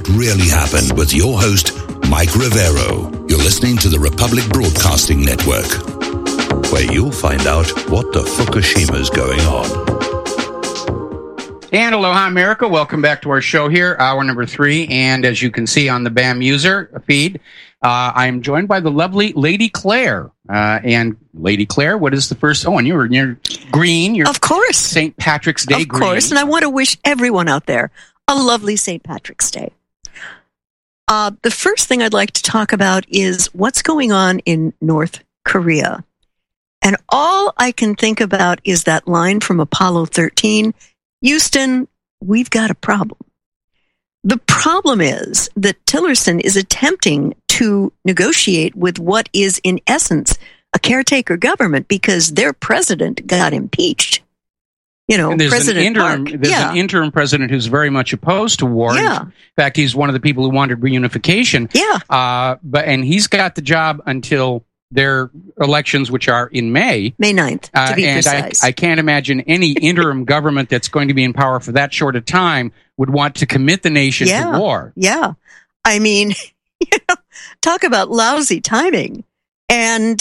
What Really Happened with your host, Mike Rivero. You're listening to the Republic Broadcasting Network, where you'll find out what the Fukushima's going on. And aloha, America. Welcome back to our show here, hour number 3. And as you can see on the BAM user feed, I'm joined by the lovely Lady Claire. And Lady Claire, what is the first? Oh, and you're green. You're of course. St. Patrick's Day green. Of course. And I want to wish everyone out there a lovely St. Patrick's Day. The first thing I'd like to talk about is what's going on in North Korea. And all I can think about is that line from Apollo 13, Houston, we've got a problem. The problem is that Tillerson is attempting to negotiate with what is, in essence, a caretaker government because their president got impeached. You know, President Park. There's an interim president who's very much opposed to war. Yeah. In fact, he's one of the people who wanted reunification. Yeah. And he's got the job until their elections, which are in May 9th, to be precise. I can't imagine any interim government that's going to be in power for that short a time would want to commit the nation to war. Yeah. I mean, talk about lousy timing. And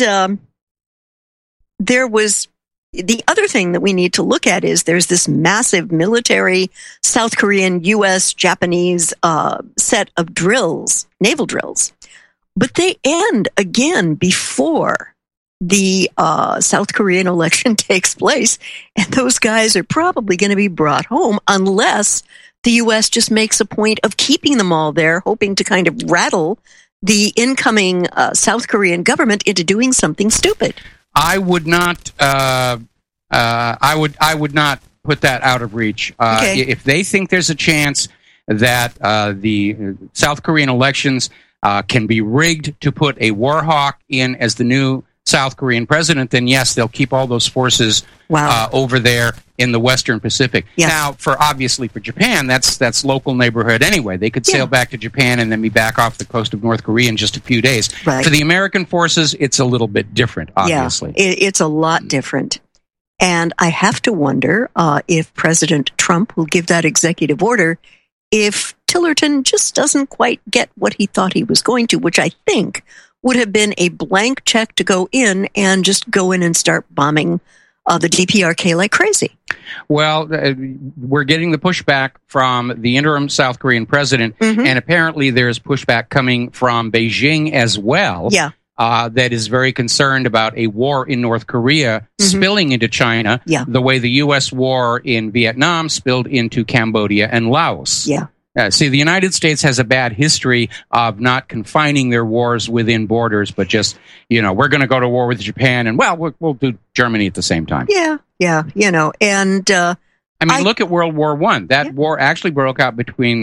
there was the other thing that we need to look at is there's this massive military South Korean, U.S., Japanese set of drills, naval drills. But they end again before the South Korean election takes place. And those guys are probably going to be brought home unless the U.S. just makes a point of keeping them all there, hoping to kind of rattle the incoming South Korean government into doing something stupid. I would not. I would not put that out of reach. Okay. If they think there's a chance that the South Korean elections can be rigged to put a war hawk in as the new South Korean president, then yes, they'll keep all those forces over there in the Western Pacific. Yes. Now, for Japan, that's local neighborhood anyway. They could sail back to Japan and then be back off the coast of North Korea in just a few days. Right. For the American forces, it's a little bit different, obviously. Yeah, it's a lot different. And I have to wonder if President Trump will give that executive order if Tillerson just doesn't quite get what he thought he was going to, which I think would have been a blank check to go in and just go in and start bombing the DPRK like crazy. Well, we're getting the pushback from the interim South Korean president, and apparently there's pushback coming from Beijing as well. Yeah. That is very concerned about a war in North Korea spilling into China, the way the U.S. war in Vietnam spilled into Cambodia and Laos. Yeah. See, the United States has a bad history of not confining their wars within borders, but just, we're going to go to war with Japan, and, we'll do Germany at the same time. Yeah, and... look at World War I. That war actually broke out between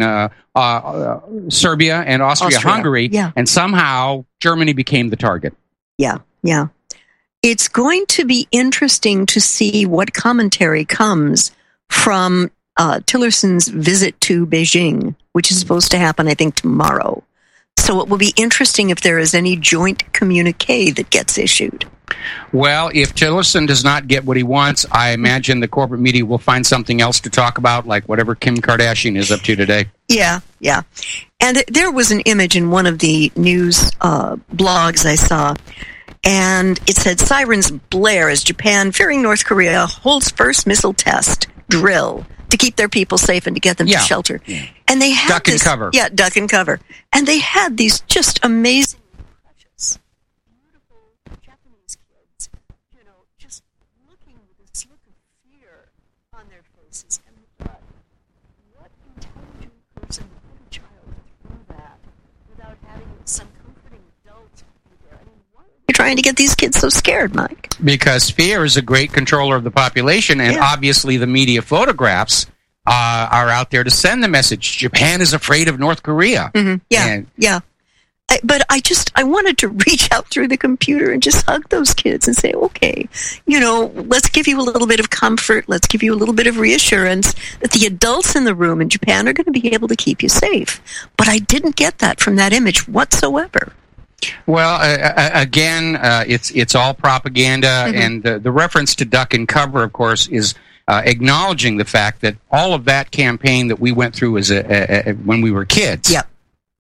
Serbia and Austria-Hungary, and somehow Germany became the target. Yeah. It's going to be interesting to see what commentary comes from Tillerson's visit to Beijing, which is supposed to happen, I think, tomorrow. So it will be interesting if there is any joint communique that gets issued. Well, if Tillerson does not get what he wants, I imagine the corporate media will find something else to talk about, like whatever Kim Kardashian is up to today. Yeah. And there was an image in one of the news blogs I saw, and it said, sirens blare as Japan, fearing North Korea, holds first missile test drill to keep their people safe and to get them to shelter. Yeah. And they had duck and cover. Yeah, duck and cover. And they had these just amazing, precious, beautiful Japanese kids, just looking with this look of fear on their faces. And I thought, what intelligent person would put a child through that without having some comforting adult be there? I mean, why are you trying to get these kids so scared, Mike? Because fear is a great controller of the population, and obviously the media photographs are out there to send the message. Japan is afraid of North Korea. Yeah. But I wanted to reach out through the computer and just hug those kids and say, okay, let's give you a little bit of comfort. Let's give you a little bit of reassurance that the adults in the room in Japan are going to be able to keep you safe. But I didn't get that from that image whatsoever. Well, again, it's all propaganda, and the reference to duck and cover, of course, is acknowledging the fact that all of that campaign that we went through when we were kids,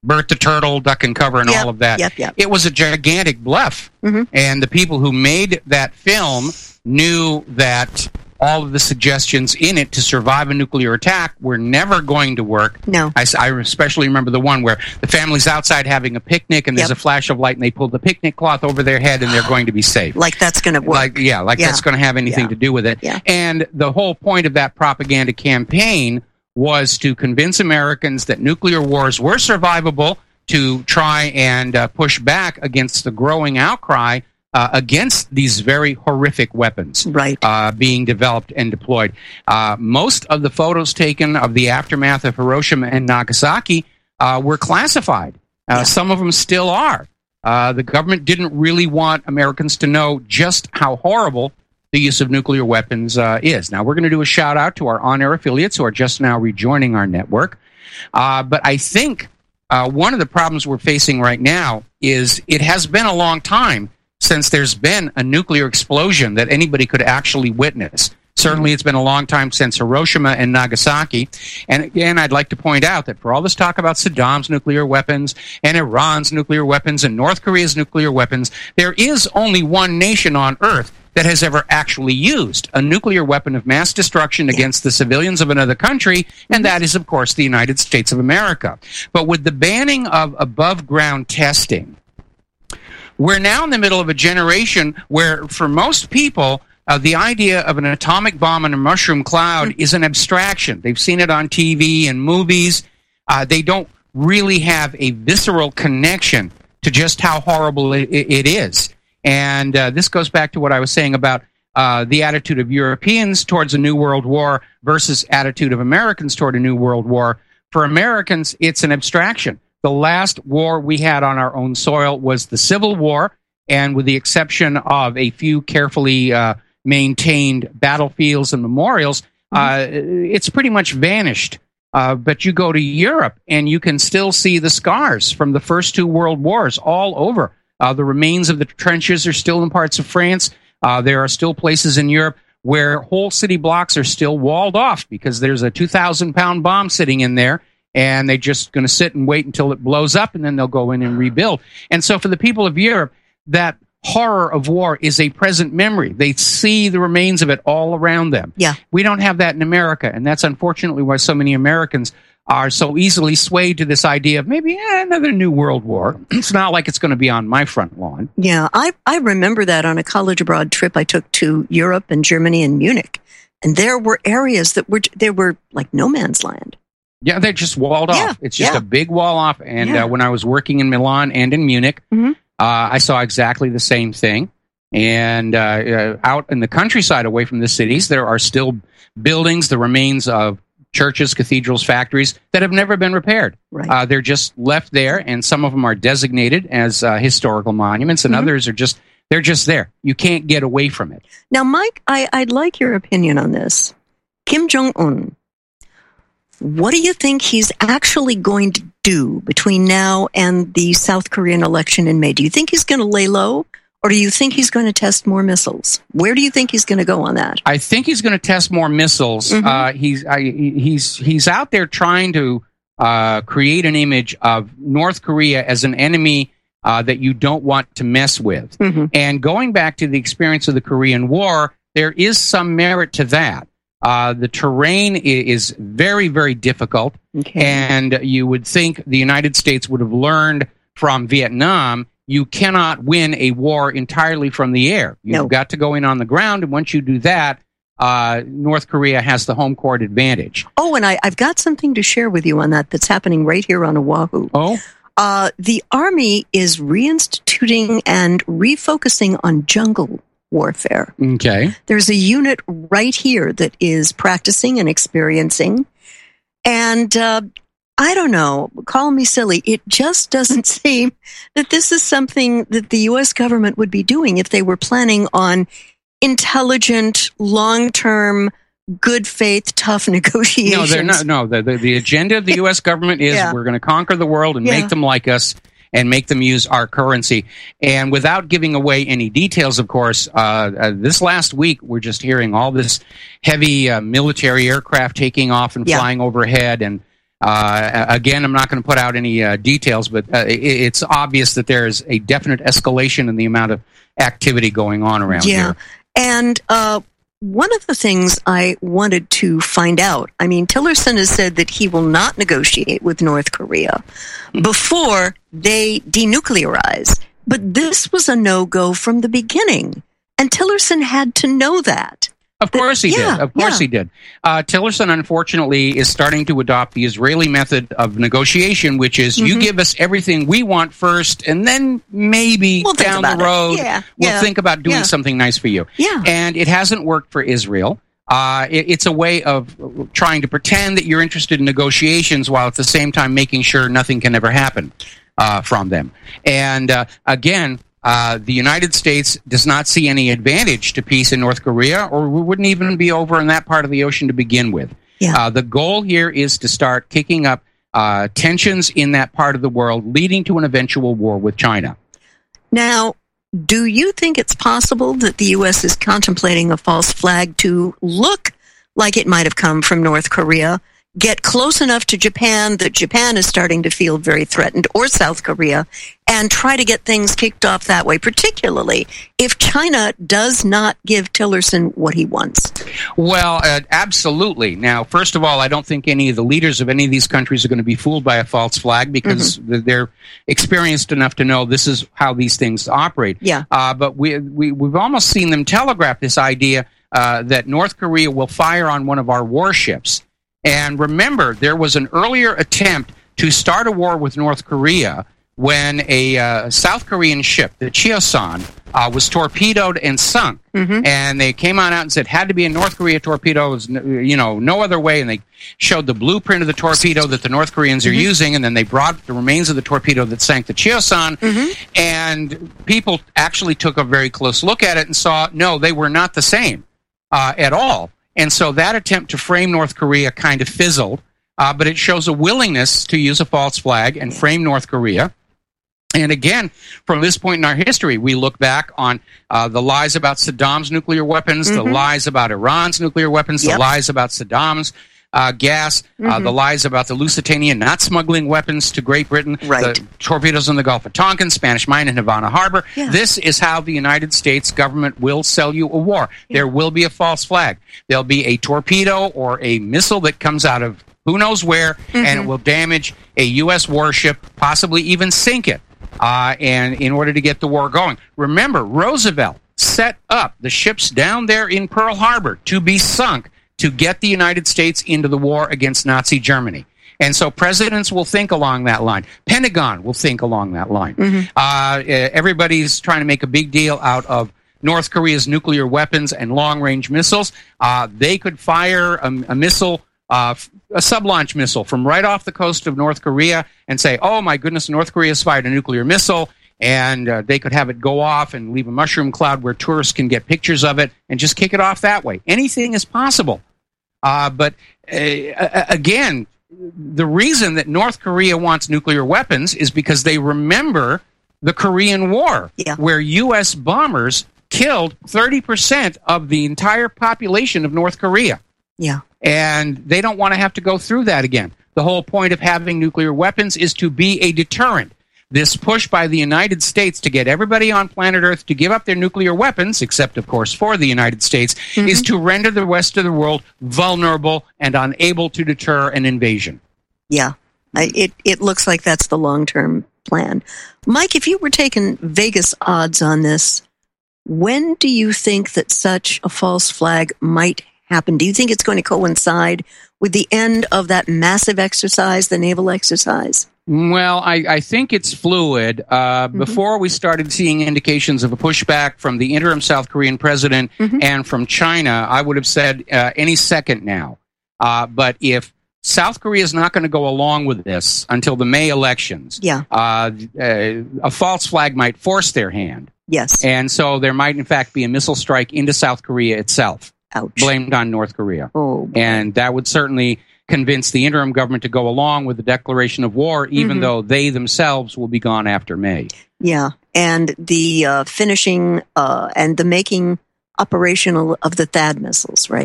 Bert the Turtle, Duck and Cover, and all of that. Yep. It was a gigantic bluff. And the people who made that film knew that all of the suggestions in it to survive a nuclear attack were never going to work. No. I especially remember the one where the family's outside having a picnic and there's a flash of light and they pull the picnic cloth over their head and they're going to be safe. Like that's going to work. That's going to have anything to do with it. Yeah. And the whole point of that propaganda campaign was to convince Americans that nuclear wars were survivable, to try and push back against the growing outcry against these very horrific weapons being developed and deployed. Most of the photos taken of the aftermath of Hiroshima and Nagasaki were classified. Some of them still are. The government didn't really want Americans to know just how horrible the use of nuclear weapons is. Now, we're going to do a shout-out to our on-air affiliates who are just now rejoining our network. But I think one of the problems we're facing right now is it has been a long time since there's been a nuclear explosion that anybody could actually witness. Certainly, it's been a long time since Hiroshima and Nagasaki. And again, I'd like to point out that for all this talk about Saddam's nuclear weapons and Iran's nuclear weapons and North Korea's nuclear weapons, there is only one nation on Earth that has ever actually used a nuclear weapon of mass destruction against the civilians of another country, and that is, of course, the United States of America. But with the banning of above-ground testing, we're now in the middle of a generation where, for most people, the idea of an atomic bomb in a mushroom cloud is an abstraction. They've seen it on TV and movies. They don't really have a visceral connection to just how horrible it is. And this goes back to what I was saying about the attitude of Europeans towards a new world war versus attitude of Americans toward a new world war. For Americans, it's an abstraction. The last war we had on our own soil was the Civil War, and with the exception of a few carefully maintained battlefields and memorials, it's pretty much vanished. But you go to Europe, and you can still see the scars from the first two world wars all over. The remains of the trenches are still in parts of France. There are still places in Europe where whole city blocks are still walled off because there's a 2,000-pound bomb sitting in there, and they're just going to sit and wait until it blows up, and then they'll go in and rebuild. And so for the people of Europe, that horror of war is a present memory. They see the remains of it all around them. Yeah. We don't have that in America, and that's unfortunately why so many Americans are so easily swayed to this idea of maybe another new world war. It's not like it's going to be on my front lawn. Yeah, I remember that on a college abroad trip I took to Europe and Germany and Munich. And there were areas that were like no man's land. Yeah, they're just walled off. It's just a big wall off. And when I was working in Milan and in Munich, I saw exactly the same thing. And out in the countryside away from the cities, there are still buildings, the remains of churches, cathedrals, factories that have never been repaired. Right. They're just left there, and some of them are designated as historical monuments, and others are they're just there. You can't get away from it. Now, Mike, I'd like your opinion on this. Kim Jong-un, what do you think he's actually going to do between now and the South Korean election in May? Do you think he's going to lay low? Or do you think he's going to test more missiles? Where do you think he's going to go on that? I think he's going to test more missiles. He's out there trying to create an image of North Korea as an enemy that you don't want to mess with. And going back to the experience of the Korean War, there is some merit to that. The terrain is very, very difficult. And you would think the United States would have learned from Vietnam. You cannot win a war entirely from the air. You've got to go in on the ground, and once you do that, North Korea has the home court advantage. Oh, and I've got something to share with you on that's happening right here on Oahu. Oh? The Army is reinstituting and refocusing on jungle warfare. Okay. There's a unit right here that is practicing and experiencing, and I don't know, call me silly. It just doesn't seem that this is something that the U.S. government would be doing if they were planning on intelligent, long-term, good faith, tough negotiations. No, they're not. No, the agenda of the U.S. government is we're going to conquer the world and make them like us and make them use our currency. And without giving away any details, of course, this last week we're just hearing all this heavy military aircraft taking off and flying overhead, and Again, I'm not going to put out any details, but it's obvious that there is a definite escalation in the amount of activity going on around here. And one of the things I wanted to find out, I mean, Tillerson has said that he will not negotiate with North Korea before they denuclearize. But this was a no-go from the beginning. And Tillerson had to know that. Of course he did. Of course he did. Tillerson, unfortunately, is starting to adopt the Israeli method of negotiation, which is you give us everything we want first, and then maybe down the road we'll think about doing something nice for you. And it hasn't worked for Israel. It's a way of trying to pretend that you're interested in negotiations while at the same time making sure nothing can ever happen from them. And again, the United States does not see any advantage to peace in North Korea, or we wouldn't even be over in that part of the ocean to begin with. The goal here is to start kicking up tensions in that part of the world, leading to an eventual war with China. Now, do you think it's possible that the U.S. is contemplating a false flag to look like it might have come from North Korea, get close enough to Japan that Japan is starting to feel very threatened, or South Korea, and try to get things kicked off that way, particularly if China does not give Tillerson what he wants? Well, absolutely. Now, first of all, I don't think any of the leaders of any of these countries are going to be fooled by a false flag because they're experienced enough to know this is how these things operate. But we've almost seen them telegraph this idea that North Korea will fire on one of our warships. And remember, there was an earlier attempt to start a war with North Korea when a South Korean ship, the Cheosan, was torpedoed and sunk. And they came on out and said, had to be a North Korea torpedo. It was, no other way. And they showed the blueprint of the torpedo that the North Koreans are using. And then they brought the remains of the torpedo that sank the Cheosan. And people actually took a very close look at it and saw, no, they were not the same at all. And so that attempt to frame North Korea kind of fizzled, but it shows a willingness to use a false flag and frame North Korea. And again, from this point in our history, we look back on the lies about Saddam's nuclear weapons, the lies about Iran's nuclear weapons, the lies about Saddam's gas, the lies about the Lusitania not smuggling weapons to Great Britain, the torpedoes in the Gulf of Tonkin, Spanish mine in Havana Harbor. This is how the United States government will sell you a war. There will be a false flag. There'll be a torpedo or a missile that comes out of who knows where, and it will damage a U.S. warship, possibly even sink it, and in order to get the war going. Remember, Roosevelt set up the ships down there in Pearl Harbor to be sunk to get the United States into the war against Nazi Germany. And so presidents will think along that line. Pentagon will think along that line. Everybody's trying to make a big deal out of North Korea's nuclear weapons and long-range missiles. They could fire a missile, a sub-launch missile from right off the coast of North Korea and say, oh, my goodness, North Korea's fired a nuclear missile. And they could have it go off and leave a mushroom cloud where tourists can get pictures of it and just kick it off that way. Anything is possible. But again, the reason that North Korea wants nuclear weapons is because they remember the Korean War, where U.S. bombers killed 30% of the entire population of North Korea. And they don't want to have to go through that again. The whole point of having nuclear weapons is to be a deterrent. This push by the United States to get everybody on planet Earth to give up their nuclear weapons, except, of course, for the United States, is to render the rest of the world vulnerable and unable to deter an invasion. It looks like that's the long-term plan. Mike, if you were taking Vegas odds on this, when do you think that such a false flag might happen? Do you think it's going to coincide with the end of that massive exercise, the naval exercise? Well, I think it's fluid. Before we started seeing indications of a pushback from the interim South Korean president and from China, I would have said any second now. But if South Korea is not going to go along with this until the May elections, a false flag might force their hand. And so there might, in fact, be a missile strike into South Korea itself, blamed on North Korea. And that would certainly convince the interim government to go along with the declaration of war, even though they themselves will be gone after May. And the finishing and the making operational of the THAAD missiles, right?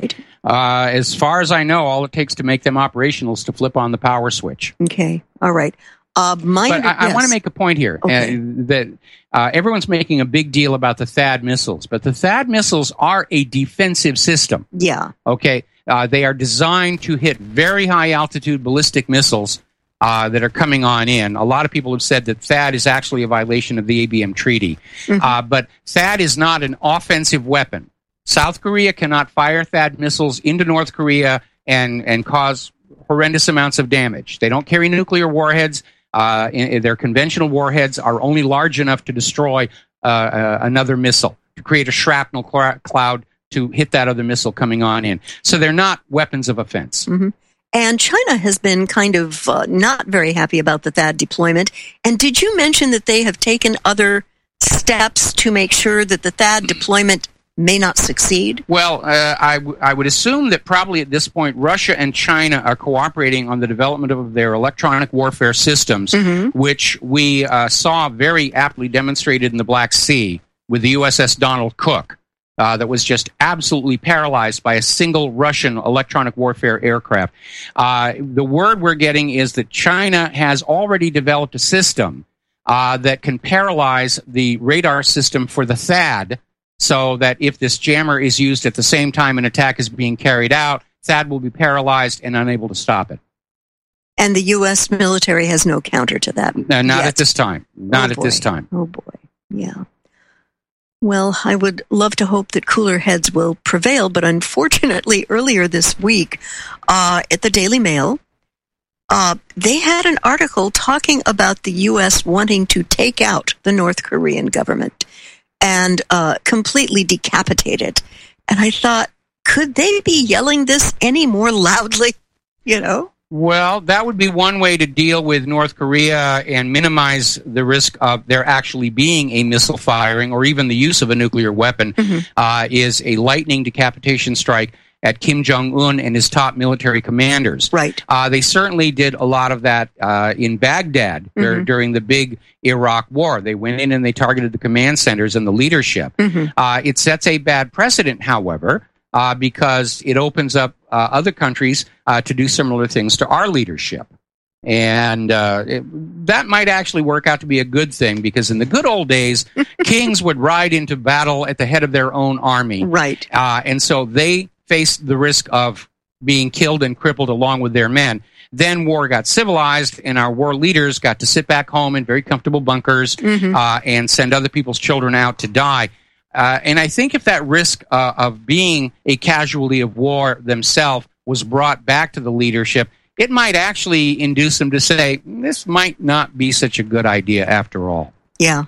As far as I know, all it takes to make them operational is to flip on the power switch. Okay. All right. I want to make a point here that everyone's making a big deal about the THAAD missiles, but the THAAD missiles are a defensive system. Yeah. Okay. They are designed to hit very high altitude ballistic missiles that are coming on in. A lot of people have said that THAAD is actually a violation of the ABM Treaty. But THAAD is not an offensive weapon. South Korea cannot fire THAAD missiles into North Korea and cause horrendous amounts of damage. They don't carry nuclear warheads. Their conventional warheads are only large enough to destroy another missile, to create a shrapnel cloud to hit that other missile coming on in. So they're not weapons of offense. And China has been kind of not very happy about the THAAD deployment. And did you mention that they have taken other steps to make sure that the THAAD deployment may not succeed? Well, I would assume that probably at this point Russia and China are cooperating on the development of their electronic warfare systems, which we saw very aptly demonstrated in the Black Sea with the USS Donald Cook. That was just absolutely paralyzed by a single Russian electronic warfare aircraft. The word we're getting is that China has already developed a system that can paralyze the radar system for the THAAD, so that if this jammer is used at the same time an attack is being carried out, THAAD will be paralyzed and unable to stop it. And the U.S. military has no counter to that. Not at this time. Not at this time. Oh, boy. Yeah. Well, I would love to hope that cooler heads will prevail, but unfortunately, earlier this week, at the Daily Mail, they had an article talking about the U.S. wanting to take out the North Korean government and completely decapitate it. And I thought, could they be yelling this any more loudly, you know? Well, that would be one way to deal with North Korea and minimize the risk of there actually being a missile firing or even the use of a nuclear weapon, is a lightning decapitation strike at Kim Jong-un and his top military commanders. Right. They certainly did a lot of that in Baghdad during the big Iraq war. They went in and they targeted the command centers and the leadership. It sets a bad precedent, however, because it opens up other countries to do similar things to our leadership. And that might actually work out to be a good thing, because in the good old days, kings would ride into battle at the head of their own army. Right. And so they faced the risk of being killed and crippled along with their men. Then war got civilized, and our war leaders got to sit back home in very comfortable bunkers and send other people's children out to die. And I think if that risk of being a casualty of war themselves was brought back to the leadership, it might actually induce them to say, this might not be such a good idea after all. Yeah,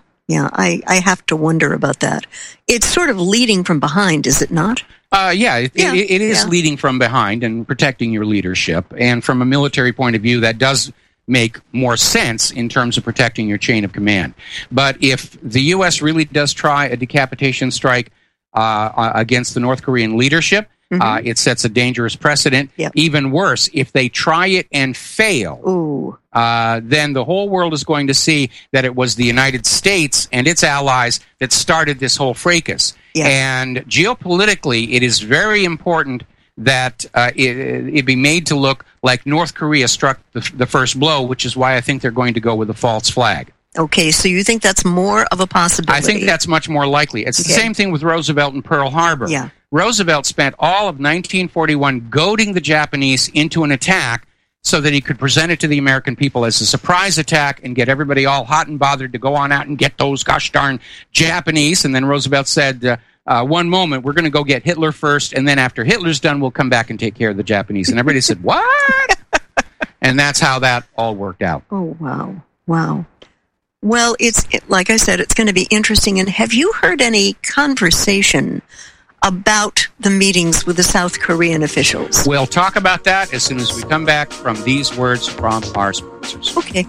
I have to wonder about that. It's sort of leading from behind, is it not? It is leading from behind and protecting your leadership. And from a military point of view, that does make more sense in terms of protecting your chain of command. But if the U.S. really does try a decapitation strike against the North Korean leadership, it sets a dangerous precedent. Yep. Even worse, if they try it and fail, then the whole world is going to see that it was the United States and its allies that started this whole fracas. Yeah. And geopolitically, it is very important that it be made to look like North Korea struck the first blow, which is why I think they're going to go with a false flag. Okay, so you think that's more of a possibility? I think that's much more likely. It's the same thing with Roosevelt and Pearl Harbor. Yeah. Roosevelt spent all of 1941 goading the Japanese into an attack so that he could present it to the American people as a surprise attack and get everybody all hot and bothered to go on out and get those gosh darn Japanese. And then Roosevelt said, one moment, we're going to go get Hitler first, and then after Hitler's done, we'll come back and take care of the Japanese. And everybody said, what? And that's how that all worked out. Oh, wow. Well, like I said, it's going to be interesting. And have you heard any conversation about the meetings with the South Korean officials? We'll talk about that as soon as we come back from these words from our sponsors. Okay.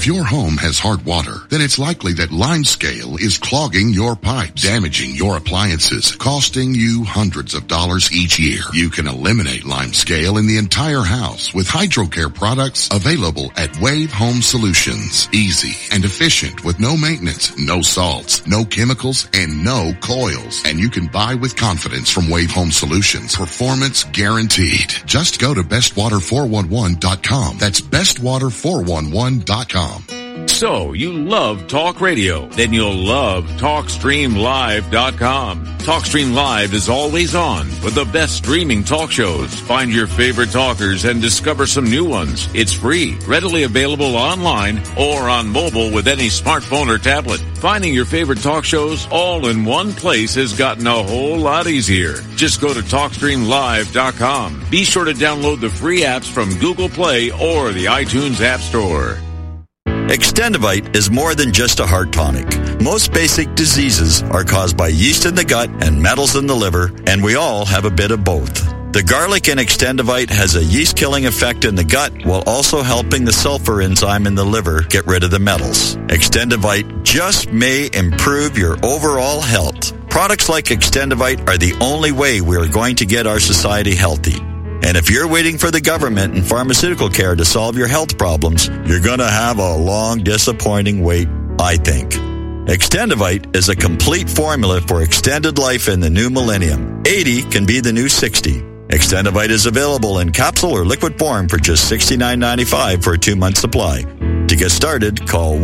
If your home has hard water, then it's likely that Limescale is clogging your pipes, damaging your appliances, costing you hundreds of dollars each year. You can eliminate Limescale in the entire house with HydroCare products available at Wave Home Solutions. Easy and efficient with no maintenance, no salts, no chemicals, and no coils. And you can buy with confidence from Wave Home Solutions. Performance guaranteed. Just go to bestwater411.com. That's bestwater411.com. So, you love talk radio? Then you'll love TalkStreamLive.com. TalkStream Live is always on with the best streaming talk shows. Find your favorite talkers and discover some new ones. It's free, readily available online or on mobile with any smartphone or tablet. Finding your favorite talk shows all in one place has gotten a whole lot easier. Just go to TalkStreamLive.com. Be sure to download the free apps from Google Play or the iTunes App Store. Extendivite is more than just a heart tonic. Most basic diseases are caused by yeast in the gut and metals in the liver, and we all have a bit of both. The garlic in Extendivite has a yeast-killing effect in the gut while also helping the sulfur enzyme in the liver get rid of the metals. Extendivite just may improve your overall health. Products like Extendivite are the only way we are going to get our society healthy. And if you're waiting for the government and pharmaceutical care to solve your health problems, you're going to have a long, disappointing wait, I think. Extendivite is a complete formula for extended life in the new millennium. 80 can be the new 60. Extendivite is available in capsule or liquid form for just $69.95 for a 2-month supply. To get started, call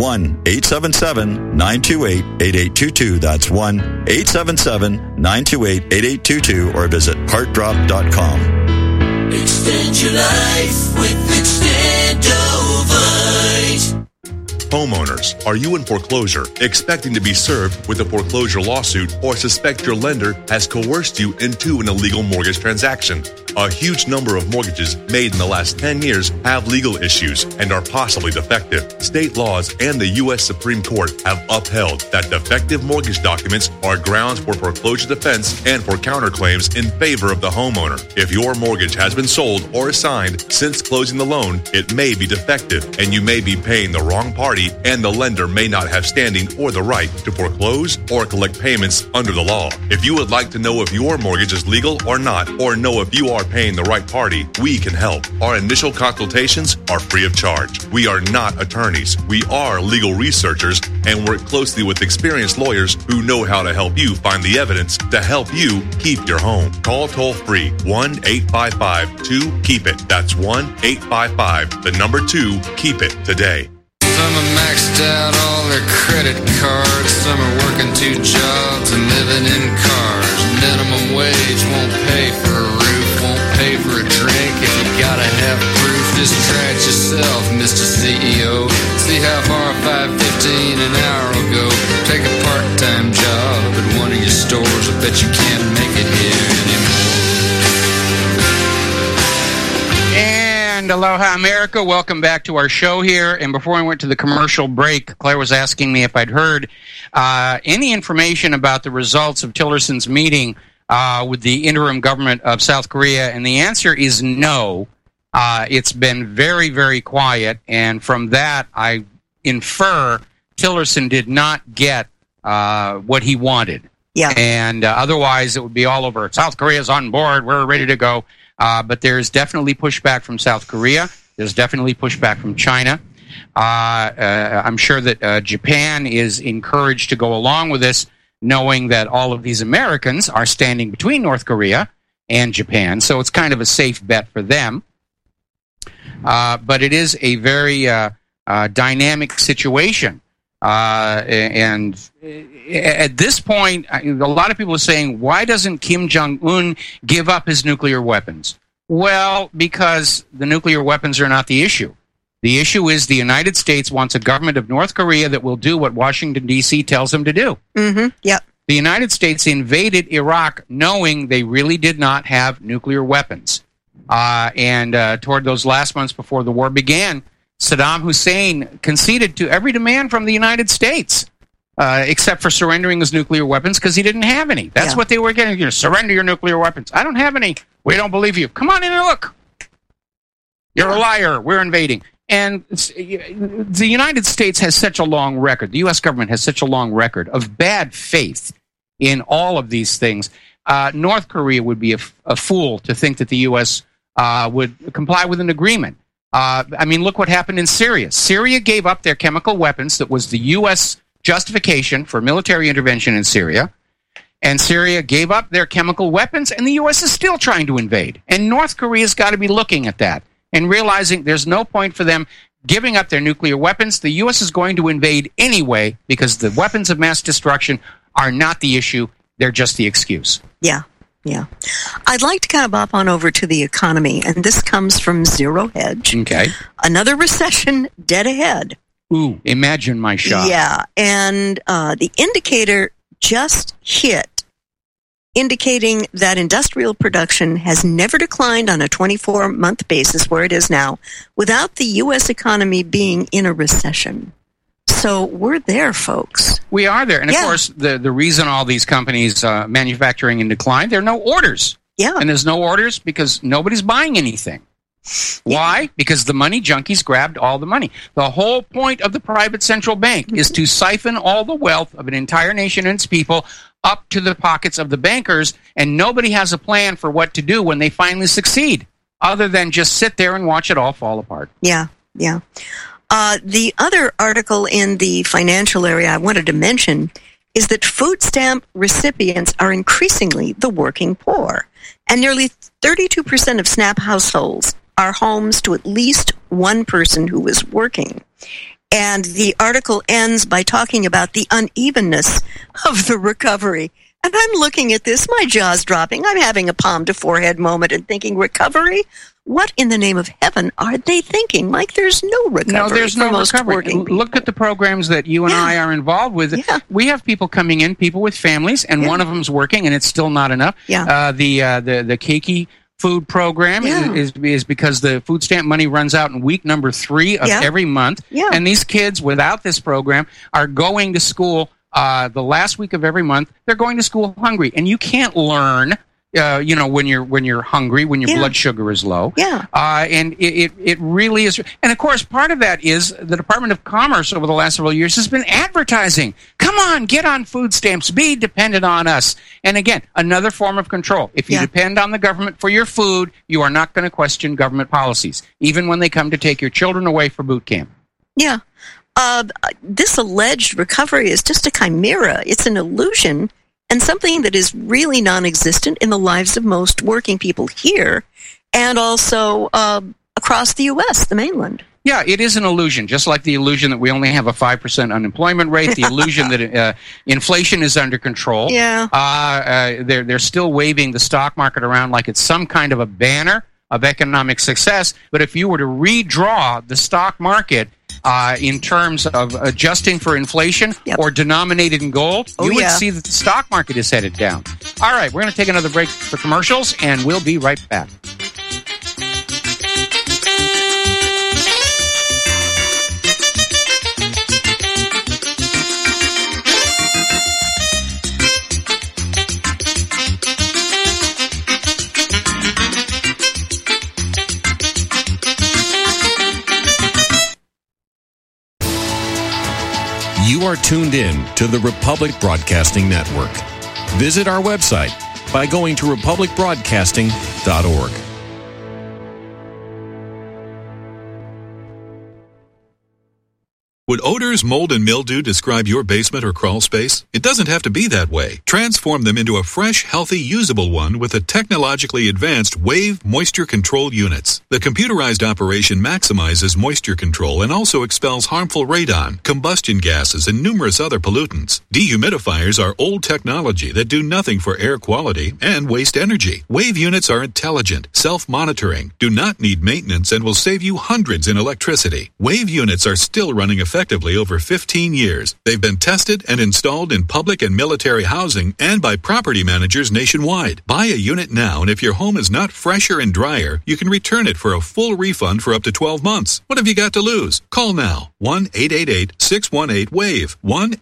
1-877-928-8822. That's 1-877-928-8822 or visit heartdrop.com. Extend your life with Extendovite. Homeowners, are you in foreclosure, expecting to be served with a foreclosure lawsuit, or suspect your lender has coerced you into an illegal mortgage transaction? A huge number of mortgages made in the last 10 years have legal issues and are possibly defective. State laws and the U.S. Supreme Court have upheld that defective mortgage documents are grounds for foreclosure defense and for counterclaims in favor of the homeowner. If your mortgage has been sold or assigned since closing the loan, it may be defective and you may be paying the wrong party, and the lender may not have standing or the right to foreclose or collect payments under the law. If you would like to know if your mortgage is legal or not, or know if you are paying the right party, we can help. Our initial consultations are free of charge. We are not attorneys. We are legal researchers and work closely with experienced lawyers who know how to help you find the evidence to help you keep your home. Call toll-free 1-855-2-KEEP-IT. That's 1-855-2-KEEP-IT today. Some are maxed out all their credit cards. Some are working 2 jobs and living in cars. Minimum wage won't pay for a roof, won't pay for a drink. If you gotta have proof, just try it yourself, Mr. CEO. See how far 5.15 an hour will go. Take a part-time job at one of your stores. I bet you can't make it here anymore. And aloha, America. Welcome back to our show here. And before I went to the commercial break, Claire was asking me if I'd heard any information about the results of Tillerson's meeting with the interim government of South Korea. And the answer is no. It's been very, very quiet. And from that, I infer Tillerson did not get what he wanted. Yeah. And otherwise, it would be all over. South Korea's on board. We're ready to go. But there's definitely pushback from South Korea. There's definitely pushback from China. I'm sure that Japan is encouraged to go along with this, knowing that all of these Americans are standing between North Korea and Japan. So it's kind of a safe bet for them. But it is a very dynamic situation. And at this point, a lot of people are saying, why doesn't Kim Jong-un give up his nuclear weapons? Well, because the nuclear weapons are not the issue. The issue is the United States wants a government of North Korea that will do what Washington, D.C. tells them to do. Mm-hmm. Yep. The United States invaded Iraq knowing they really did not have nuclear weapons. And toward those last months before the war began, Saddam Hussein conceded to every demand from the United States, except for surrendering his nuclear weapons because he didn't have any. That's what they were getting. You know, surrender your nuclear weapons. I don't have any. We don't believe you. Come on in and look. You're a liar. We're invading. And the United States has such a long record. The U.S. government has such a long record of bad faith in all of these things. North Korea would be a fool to think that the U.S. Would comply with an agreement. I mean, look what happened in Syria. Syria gave up their chemical weapons. That was the U.S. justification for military intervention in Syria. And Syria gave up their chemical weapons, and the U.S. is still trying to invade. And North Korea's got to be looking at that and realizing there's no point for them giving up their nuclear weapons. The U.S. is going to invade anyway because the weapons of mass destruction are not the issue. They're just the excuse. Yeah. I'd like to kind of bop on over to the economy, and this comes from Zero Hedge. Okay. Another recession dead ahead. Ooh, imagine my shock. Yeah, and the indicator just hit, indicating that industrial production has never declined on a 24-month basis where it is now without the U.S. economy being in a recession. So we're there, folks. We are there. And, of course, the reason all these companies manufacturing in decline, there are no orders. Yeah. And there's no orders because nobody's buying anything. Why? Because the money junkies grabbed all the money. The whole point of the private central bank is to siphon all the wealth of an entire nation and its people up to the pockets of the bankers, and nobody has a plan for what to do when they finally succeed, other than just sit there and watch it all fall apart. Yeah. The other article in the financial area I wanted to mention is that food stamp recipients are increasingly the working poor, and nearly 32% of SNAP households are homes to at least one person who is working. And the article ends by talking about the unevenness of the recovery. And I'm looking at this, my jaw's dropping. I'm having a palm to forehead moment and thinking, recovery? What in the name of heaven are they thinking? Like there's no recovery. No, there's no recovery. Look at the programs that you and I are involved with. Yeah. We have people coming in, people with families, and one of them's working, and it's still not enough. Yeah. The Keiki food program is because the food stamp money runs out in week number 3 of every month. Yeah. And these kids without this program are going to school the last week of every month. They're going to school hungry, and you can't learn when you're hungry, when your blood sugar is low. Yeah. And it really is. And of course, part of that is the Department of Commerce over the last several years has been advertising. Come on, get on food stamps. Be dependent on us. And again, another form of control. If you depend on the government for your food, you are not going to question government policies, even when they come to take your children away for boot camp. Yeah. This alleged recovery is just a chimera. It's an illusion. And something that is really non-existent in the lives of most working people here and also across the U.S., the mainland. Yeah, it is an illusion, just like the illusion that we only have a 5% unemployment rate, the illusion that inflation is under control. Yeah. They're still waving the stock market around like it's some kind of a banner of economic success. But if you were to redraw the stock market in terms of adjusting for inflation or denominated in gold, you would see that the stock market is headed down. All right, we're going to take another break for commercials, and we'll be right back. You are tuned in to the Republic Broadcasting Network. Visit our website by going to republicbroadcasting.org. Would odors, mold, and mildew describe your basement or crawl space? It doesn't have to be that way. Transform them into a fresh, healthy, usable one with the technologically advanced Wave Moisture Control Units. The computerized operation maximizes moisture control and also expels harmful radon, combustion gases, and numerous other pollutants. Dehumidifiers are old technology that do nothing for air quality and waste energy. Wave units are intelligent, self-monitoring, do not need maintenance, and will save you hundreds in electricity. Wave units are still running effectively over 15 years. They've been tested and installed in public and military housing and by property managers nationwide. Buy a unit now, and if your home is not fresher and drier, you can return it for a full refund for up to 12 months. What have you got to lose? Call now. 1-888-618-WAVE.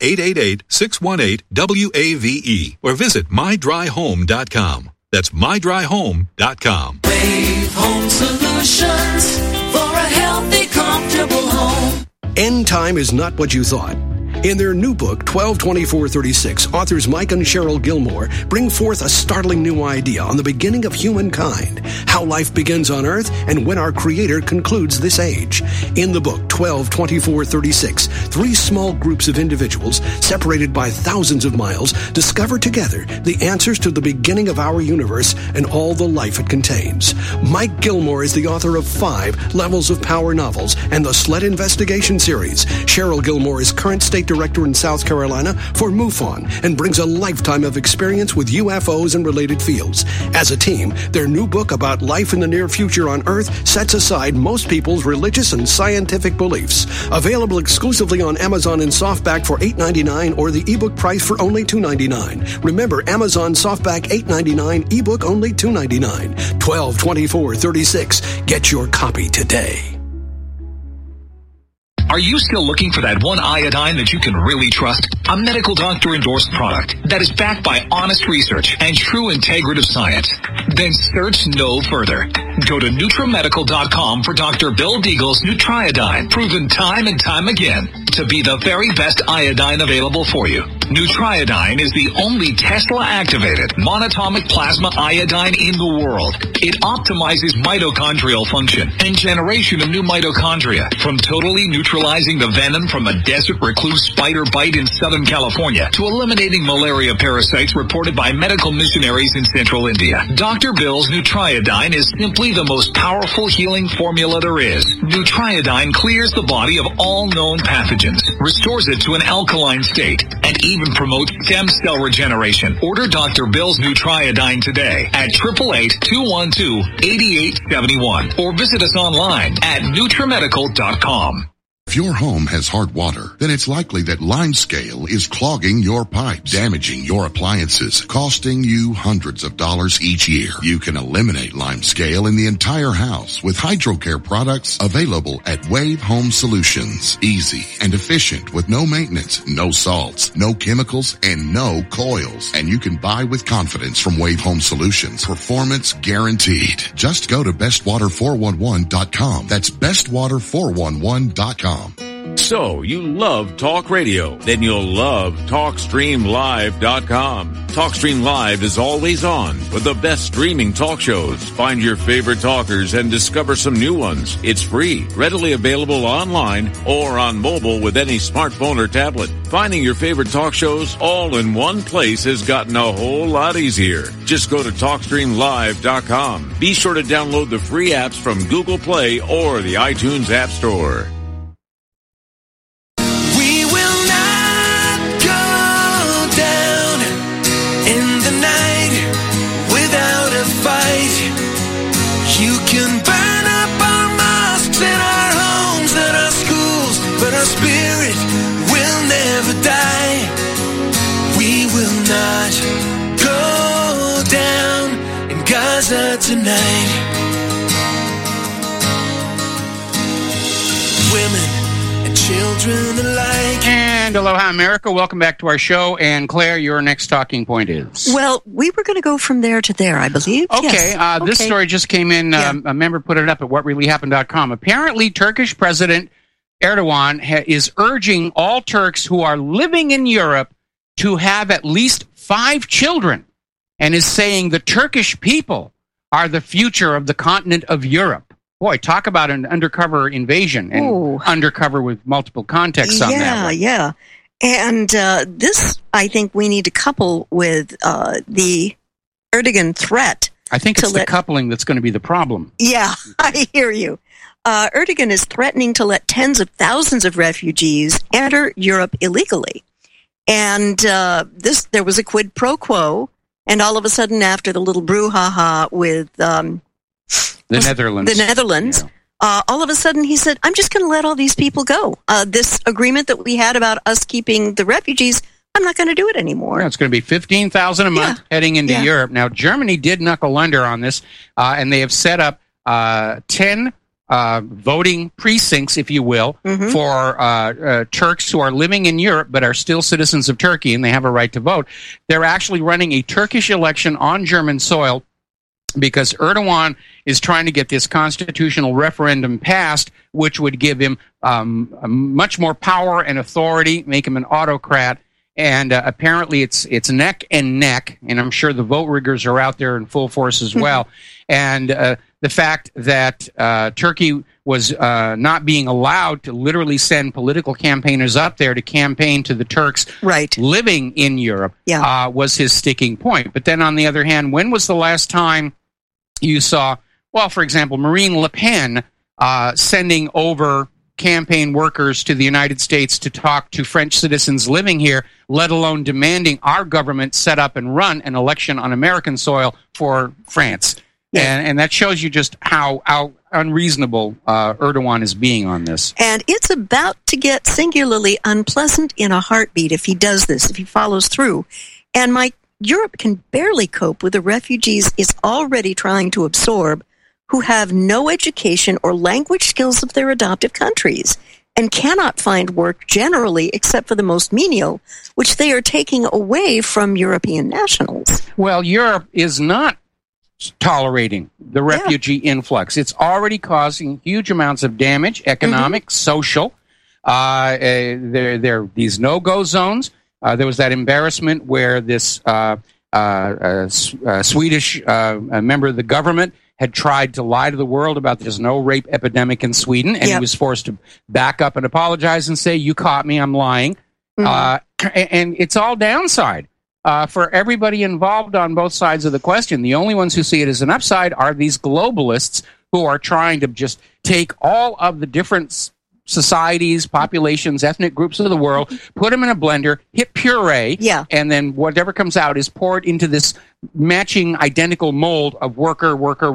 1-888-618-WAVE. Or visit mydryhome.com. That's mydryhome.com. Wave Home Solutions for a healthy community. comfortable home. End time is not what you thought. In their new book, 12/24/36, authors Mike and Cheryl Gilmore bring forth a startling new idea on the beginning of humankind, how life begins on Earth, and when our Creator concludes this age. In the book, 12/24/36, 3 small groups of individuals, separated by thousands of miles, discover together the answers to the beginning of our universe and all the life it contains. Mike Gilmore is the author of 5 Levels of Power novels and the Sled Investigation series. Cheryl Gilmore is current state director in South Carolina for MUFON and brings a lifetime of experience with UFOs and related fields. As a team, their new book about life in the near future on Earth sets aside most people's religious and scientific beliefs. Available exclusively on Amazon in softback for $8.99 or the ebook price for only $2.99. Remember, Amazon softback $8.99, ebook only $2.99. 12/24/36. Get your copy today. Are you still looking for that one iodine that you can really trust? A medical doctor endorsed product that is backed by honest research and true integrative science? Then search no further. Go to NutriMedical.com for Dr. Bill Deagle's Nutriodine, proven time and time again to be the very best iodine available for you. Nutriodine is the only Tesla-activated monatomic plasma iodine in the world. It optimizes mitochondrial function and generation of new mitochondria, from totally neutralizing the venom from a desert recluse spider bite in Southern California to eliminating malaria parasites reported by medical missionaries in central India. Dr. Bill's Nutriodine is simply the most powerful healing formula there is. Nutriodine clears the body of all known pathogens, restores it to an alkaline state, and even promotes stem cell regeneration. Order Dr. Bill's Nutriodine today at 888-212-8871 or visit us online at NutriMedical.com. If your home has hard water, then it's likely that limescale is clogging your pipes, damaging your appliances, costing you hundreds of dollars each year. You can eliminate limescale in the entire house with HydroCare products available at Wave Home Solutions. Easy and efficient with no maintenance, no salts, no chemicals, and no coils. And you can buy with confidence from Wave Home Solutions. Performance guaranteed. Just go to bestwater411.com. That's bestwater411.com. So, you love talk radio? Then you'll love TalkStreamLive.com. TalkStream Live is always on with the best streaming talk shows. Find your favorite talkers and discover some new ones. It's free, readily available online or on mobile with any smartphone or tablet. Finding your favorite talk shows all in one place has gotten a whole lot easier. Just go to TalkStreamLive.com. Be sure to download the free apps from Google Play or the iTunes App Store. You can burn up our mosques and our homes and our schools, but our spirit will never die. We will not go down in Gaza tonight. Women and children alike. And aloha, America. Welcome back to our show. And Claire, your next talking point is? Well, we were going to go from there to there, I believe. Okay. Yes. This story just came in. A member put it up at whatreallyhappened.com. Apparently, Turkish President Erdogan is urging all Turks who are living in Europe to have at least 5 children, and is saying the Turkish people are the future of the continent of Europe. Boy, talk about an undercover invasion, and undercover with multiple contexts on that one. Yeah. And this, I think we need to couple with the Erdogan threat. I think it's the coupling that's going to be the problem. Yeah, I hear you. Erdogan is threatening to let tens of thousands of refugees enter Europe illegally. And there was a quid pro quo, and all of a sudden, after the little brouhaha with the Netherlands. All of a sudden, he said, I'm just going to let all these people go. This agreement that we had about us keeping the refugees, I'm not going to do it anymore. Yeah, it's going to be $15,000 a month heading into Europe. Now, Germany did knuckle under on this, and they have set up 10 voting precincts, if you will, for Turks who are living in Europe but are still citizens of Turkey, and they have a right to vote. They're actually running a Turkish election on German soil because Erdogan is trying to get this constitutional referendum passed, which would give him much more power and authority, make him an autocrat. And apparently it's neck and neck, and I'm sure the vote riggers are out there in full force as well. And the fact that Turkey was not being allowed to literally send political campaigners up there to campaign to the Turks living in Europe was his sticking point. But then on the other hand, when was the last time you saw, well, for example, Marine Le Pen sending over campaign workers to the United States to talk to French citizens living here, let alone demanding our government set up and run an election on American soil for France? And that shows you just how unreasonable Erdogan is being on this. And it's about to get singularly unpleasant in a heartbeat if he does this, if he follows through. And Mike, Europe can barely cope with the refugees it's already trying to absorb, who have no education or language skills of their adoptive countries and cannot find work generally except for the most menial, which they are taking away from European nationals. Well, Europe is not tolerating the refugee influx. It's already causing huge amounts of damage, economic, social. There are these no-go zones. There was that embarrassment where this Swedish member of the government had tried to lie to the world about there's no rape epidemic in Sweden, and he was forced to back up and apologize and say, you caught me, I'm lying. And it's all downside for everybody involved on both sides of the question. The only ones who see it as an upside are these globalists who are trying to just take all of the different societies, populations, ethnic groups of the world, put them in a blender, hit puree, and then whatever comes out is poured into this matching identical mold of worker.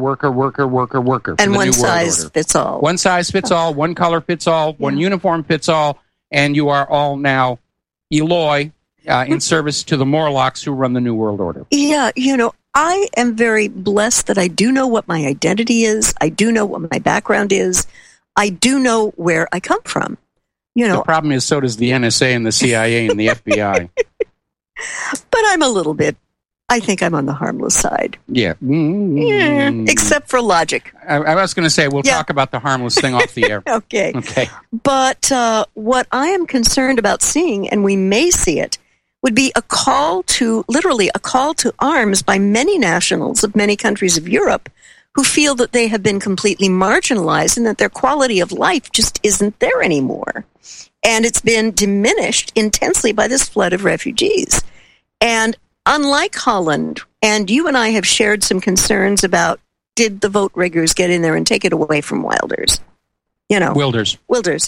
And one size fits all. One size fits all, one color fits all, one uniform fits all, and you are all now Eloi in service to the Morlocks who run the New World Order. Yeah, you know, I am very blessed that I do know what my identity is. I do know what my background is. I do know where I come from. You know, the problem is so does the NSA and the CIA and the FBI. But I'm a little bit, I think I'm on the harmless side. Yeah. Except for logic. I was going to say, we'll talk about the harmless thing off the air. Okay. But what I am concerned about seeing, and we may see it, would be literally a call to arms by many nationals of many countries of Europe who feel that they have been completely marginalized and that their quality of life just isn't there anymore. And it's been diminished intensely by this flood of refugees. And unlike Holland, and you and I have shared some concerns about, did the vote riggers get in there and take it away from Wilders? You know, Wilders.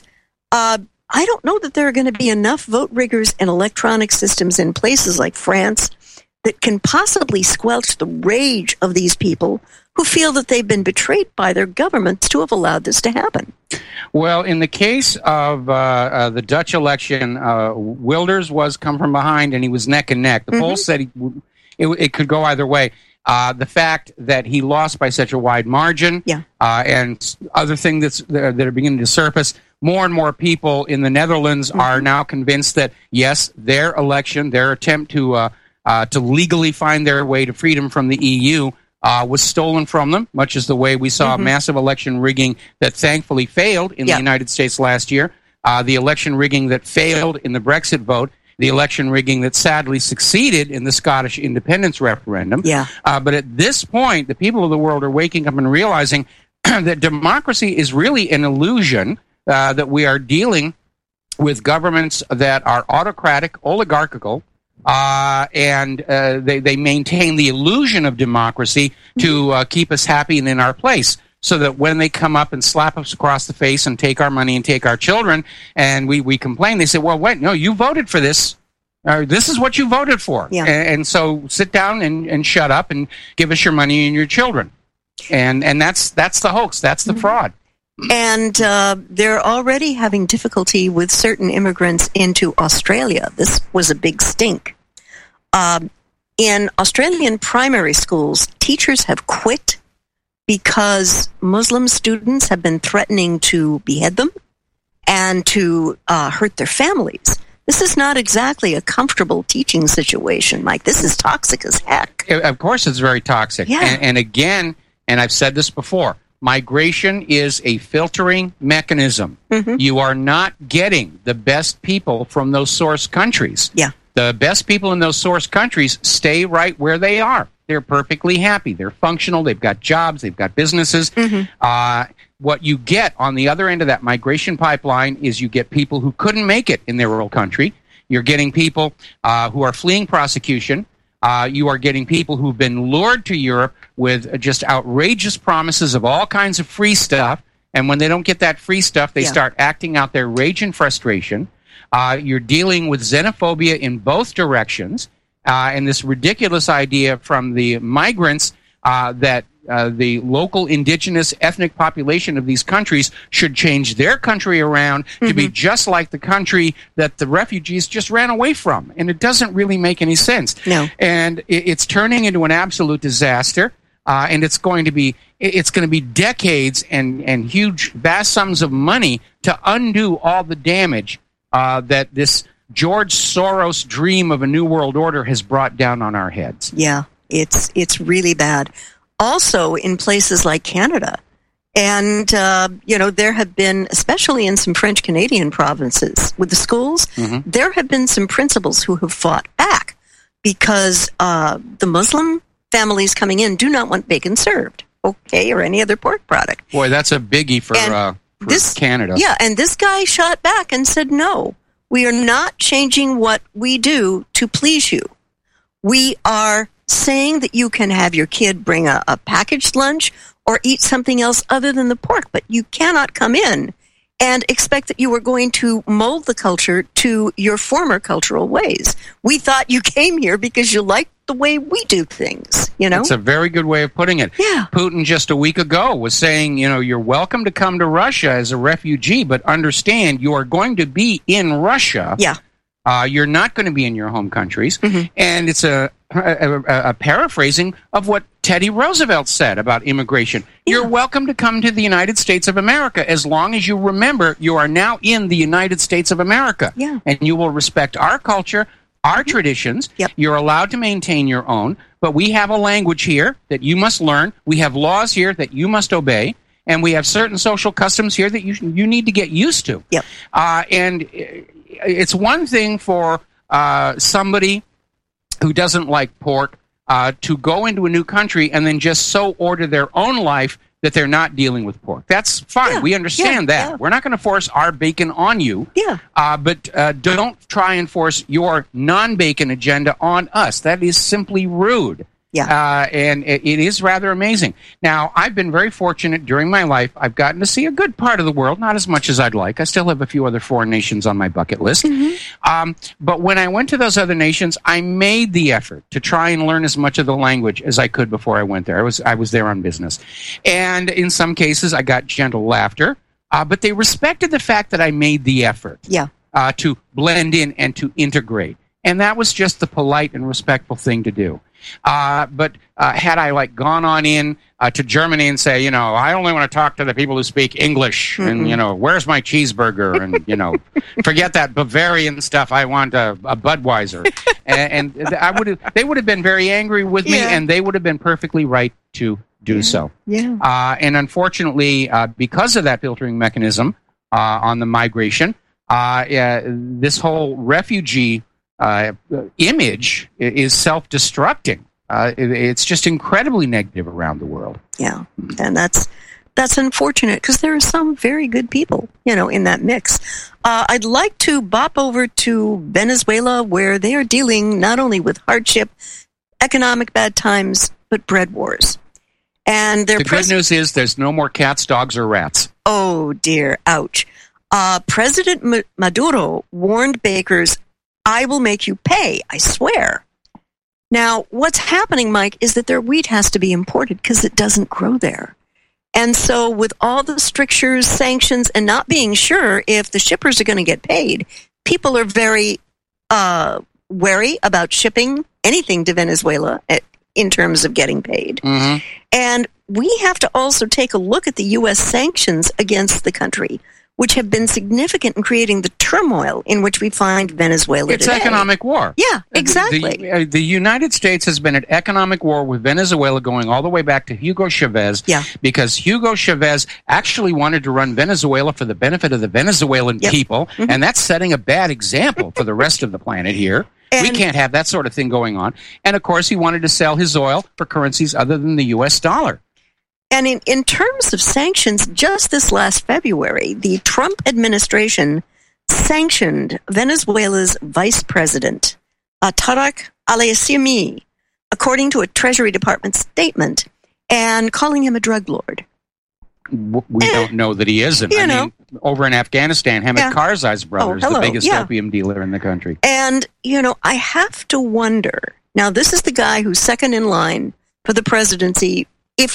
I don't know that there are going to be enough vote riggers and electronic systems in places like France that can possibly squelch the rage of these people who feel that they've been betrayed by their governments to have allowed this to happen. Well, in the case of the Dutch election, Wilders was come from behind, and he was neck and neck. The polls said it could go either way. The fact that he lost by such a wide margin, and other things that are beginning to surface, more and more people in the Netherlands are now convinced that, yes, their election, their attempt to legally find their way to freedom from the EU was stolen from them, much as the way we saw massive election rigging that thankfully failed in the United States last year, the election rigging that failed in the Brexit vote, the election rigging that sadly succeeded in the Scottish independence referendum. But at this point, the people of the world are waking up and realizing that democracy is really an illusion, that we are dealing with governments that are autocratic, oligarchical, and they maintain the illusion of democracy to keep us happy and in our place, so that when they come up and slap us across the face and take our money and take our children, and we complain, they say, well, wait, no, you voted for this. This is what you voted for. And so sit down and shut up and give us your money and your children. And that's the hoax. That's the fraud. And they're already having difficulty with certain immigrants into Australia. This was a big stink. In Australian primary schools, teachers have quit because Muslim students have been threatening to behead them and to hurt their families. This is not exactly a comfortable teaching situation, Mike. This is toxic as heck. Of course, it's very toxic. Yeah. And again, and I've said this before, migration is a filtering mechanism. You are not getting the best people from those source countries. Yeah. The best people in those source countries stay right where they are. They're perfectly happy. They're functional. They've got jobs. They've got businesses. What you get on the other end of that migration pipeline is you get people who couldn't make it in their old country. You're getting people who are fleeing prosecution. You are getting people who've been lured to Europe with just outrageous promises of all kinds of free stuff. And when they don't get that free stuff, they start acting out their rage and frustration. You're dealing with xenophobia in both directions. And this ridiculous idea from the migrants that the local indigenous ethnic population of these countries should change their country around to be just like the country that the refugees just ran away from. And it doesn't really make any sense. No. And it's turning into an absolute disaster. And it's going to be decades and huge, vast sums of money to undo all the damage that this George Soros dream of a new world order has brought down on our heads. Yeah, it's really bad. Also, in places like Canada, and there have been, especially in some French Canadian provinces, with the schools, there have been some principals who have fought back because the Muslim families coming in do not want bacon served, okay, or any other pork product. Boy, that's a biggie for Canada. Yeah, and this guy shot back and said, no, we are not changing what we do to please you. We are saying that you can have your kid bring a packaged lunch or eat something else other than the pork, but you cannot come in and expect that you are going to mold the culture to your former cultural ways. We thought you came here because you liked the way we do things, It's a very good way of putting it. Yeah. Putin just a week ago was saying, you're welcome to come to Russia as a refugee, but understand you are going to be in Russia. Yeah. You're not going to be in your home countries. And it's a paraphrasing of what Teddy Roosevelt said about immigration. You're welcome to come to the United States of America as long as you remember you are now in the United States of America. Yeah. And you will respect our culture, our traditions. You're allowed to maintain your own, but we have a language here that you must learn. We have laws here that you must obey. And we have certain social customs here that you need to get used to. And it's one thing for somebody who doesn't like pork to go into a new country and then just so order their own life that they're not dealing with pork. That's fine. Yeah, we understand that. yeah. We're not going to force our bacon on you. Yeah. But don't try and force your non-bacon agenda on us. That is simply rude. Yeah. And it is rather amazing. Now, I've been very fortunate during my life. I've gotten to see a good part of the world, not as much as I'd like. I still have a few other foreign nations on my bucket list. But when I went to those other nations, I made the effort to try and learn as much of the language as I could before I went there. I was there on business. And in some cases, I got gentle laughter. But they respected the fact that I made the effort to blend in and to integrate. And that was just the polite and respectful thing to do. But had I gone on in to Germany and say, I only want to talk to the people who speak English, and where's my cheeseburger, and forget that Bavarian stuff. I want a Budweiser, and they would have been very angry with me, and they would have been perfectly right to do so. Yeah. And unfortunately, because of that filtering mechanism on the migration, this whole refugee image is self-destructing. It's just incredibly negative around the world. Yeah, and that's unfortunate because there are some very good people, in that mix. I'd like to bop over to Venezuela, where they are dealing not only with hardship, economic bad times, but bread wars. And the good news is there's no more cats, dogs, or rats. Oh dear, ouch. President Maduro warned bakers, I will make you pay, I swear. Now, what's happening, Mike, is that their wheat has to be imported because it doesn't grow there. And so with all the strictures, sanctions, and not being sure if the shippers are going to get paid, people are very wary about shipping anything to Venezuela in terms of getting paid. And we have to also take a look at the U.S. sanctions against the country. which have been significant in creating the turmoil in which we find Venezuela It's today. economic war. Yeah, exactly. The United States has been at economic war with Venezuela going all the way back to Hugo Chavez. Yeah. Because Hugo Chavez actually wanted to run Venezuela for the benefit of the Venezuelan people, Mm-hmm. and that's setting a bad example for the rest of the planet here. We can't have that sort of thing going on. And, of course, he wanted to sell his oil for currencies other than the U.S. dollar. And in terms of sanctions, just this last February, the Trump administration sanctioned Venezuela's vice president, Tarek al-Assimi, according to a Treasury Department statement, and calling him a drug lord. We don't know that he isn't. Over in Afghanistan, Hamid Karzai's brother is the biggest opium dealer in the country. And, I have to wonder, now this is the guy who's second in line for the presidency if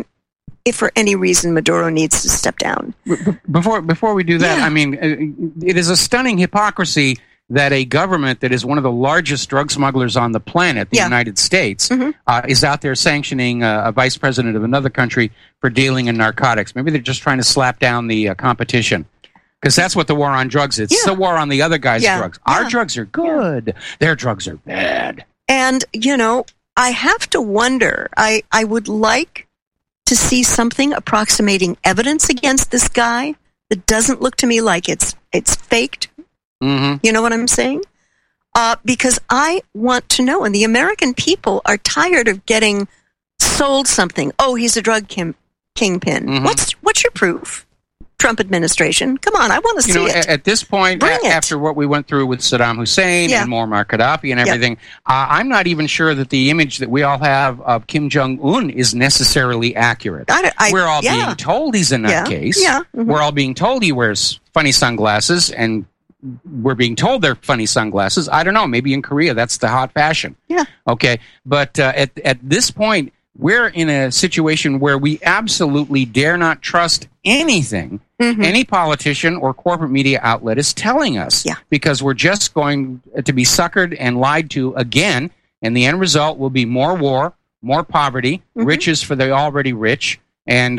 for any reason Maduro needs to step down. Before we do that, I mean, it is a stunning hypocrisy that a government that is one of the largest drug smugglers on the planet, the United States, is out there sanctioning a vice president of another country for dealing in narcotics. Maybe they're just trying to slap down the competition. Because that's what the war on drugs is. It's the war on the other guy's drugs. Our drugs are good. Their drugs are bad. And, I have to wonder, I would like to see something approximating evidence against this guy that doesn't look to me like it's faked. Mm-hmm. You know what I'm saying? Because I want to know, and the American people are tired of getting sold something. Oh, he's a drug kingpin. Mm-hmm. What's your proof? Trump administration. Come on, I want to see it. At this point, after what we went through with Saddam Hussein and Muammar Gaddafi and everything, I'm not even sure that the image that we all have of Kim Jong-un is necessarily accurate. We're all being told he's a nutcase. Mm-hmm. We're all being told he wears funny sunglasses, and we're being told they're funny sunglasses. I don't know. Maybe in Korea that's the hot fashion. Yeah. Okay. But at this point, we're in a situation where we absolutely dare not trust anything any politician or corporate media outlet is telling us, because we're just going to be suckered and lied to again, and the end result will be more war, more poverty, riches for the already rich, and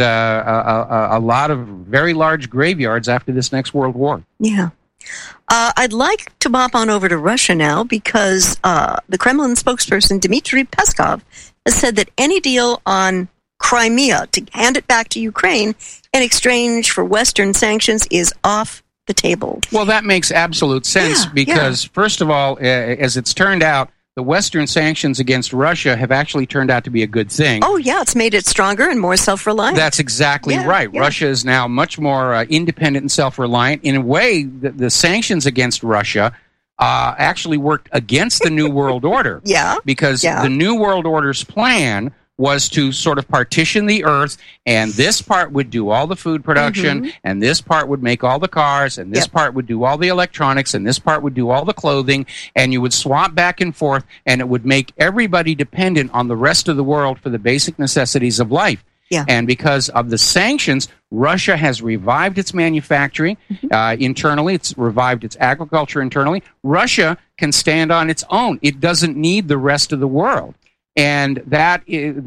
a lot of very large graveyards after this next world war. Yeah. I'd like to bop on over to Russia now, because the Kremlin spokesperson Dmitry Peskov has said that any deal on Crimea to hand it back to Ukraine in exchange for Western sanctions is off the table. Well, that makes absolute sense because, first of all, as it's turned out, the Western sanctions against Russia have actually turned out to be a good thing. Oh, yeah, it's made it stronger and more self-reliant. That's exactly right. Yeah. Russia is now much more independent and self-reliant. In a way, the sanctions against Russia actually worked against the New World Order. Because the New World Order's plan was to sort of partition the earth, and this part would do all the food production, and this part would make all the cars, and this part would do all the electronics, and this part would do all the clothing, and you would swap back and forth, and it would make everybody dependent on the rest of the world for the basic necessities of life. And because of the sanctions, Russia has revived its manufacturing internally. It's revived its agriculture internally. Russia can stand on its own. It doesn't need the rest of the world. And that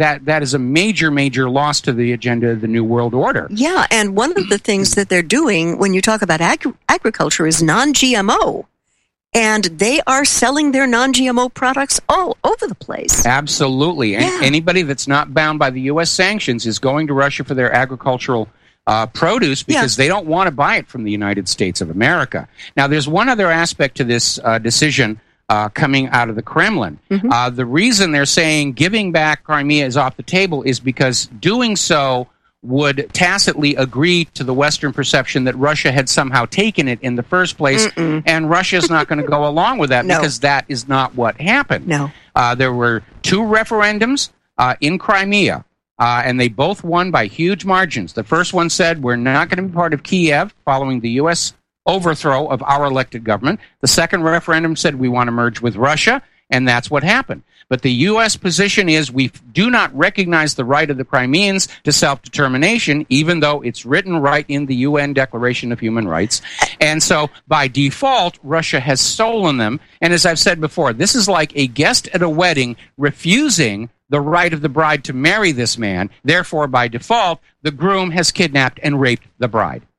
is a major, major loss to the agenda of the New World Order. Yeah, and one of the things that they're doing when you talk about agriculture is non-GMO. And they are selling their non-GMO products all over the place. Absolutely. And anybody that's not bound by the U.S. sanctions is going to Russia for their agricultural produce because they don't want to buy it from the United States of America. Now, there's one other aspect to this decision coming out of the Kremlin. The reason they're saying giving back Crimea is off the table is because doing so would tacitly agree to the Western perception that Russia had somehow taken it in the first place, and Russia's not going to go along with that because that is not what happened. There were two referendums in Crimea, and they both won by huge margins. The first one said, we're not going to be part of Kiev following the U.S. overthrow of our elected government. The second referendum said we want to merge with Russia, and that's what happened. But the U.S. position is we do not recognize the right of the Crimeans to self-determination, even though it's written right in the UN Declaration of Human Rights. And so, by default, Russia has stolen them. And as I've said before, this is like a guest at a wedding refusing the right of the bride to marry this man. Therefore, by default, the groom has kidnapped and raped the bride.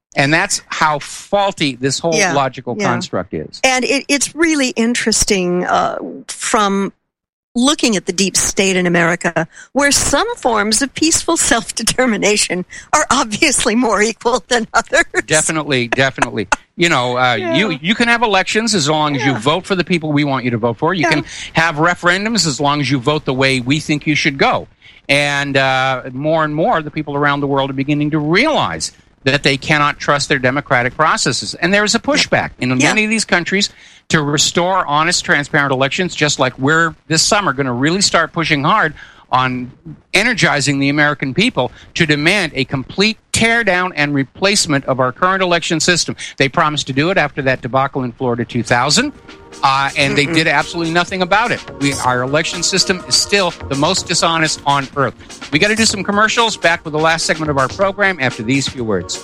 And that's how faulty this whole logical construct is. And it's really interesting from looking at the deep state in America, where some forms of peaceful self-determination are obviously more equal than others. Definitely. You know, you can have elections as long as you vote for the people we want you to vote for. You can have referendums as long as you vote the way we think you should go. And more and more, the people around the world are beginning to realize that they cannot trust their democratic processes. And there is a pushback in many of these countries to restore honest, transparent elections, just like we're this summer going to really start pushing hard on energizing the American people to demand a complete teardown and replacement of our current election system. They promised to do it after that debacle in Florida 2000, and they did absolutely nothing about it. Our election system is still the most dishonest on earth. We got to do some commercials. Back with the last segment of our program after these few words.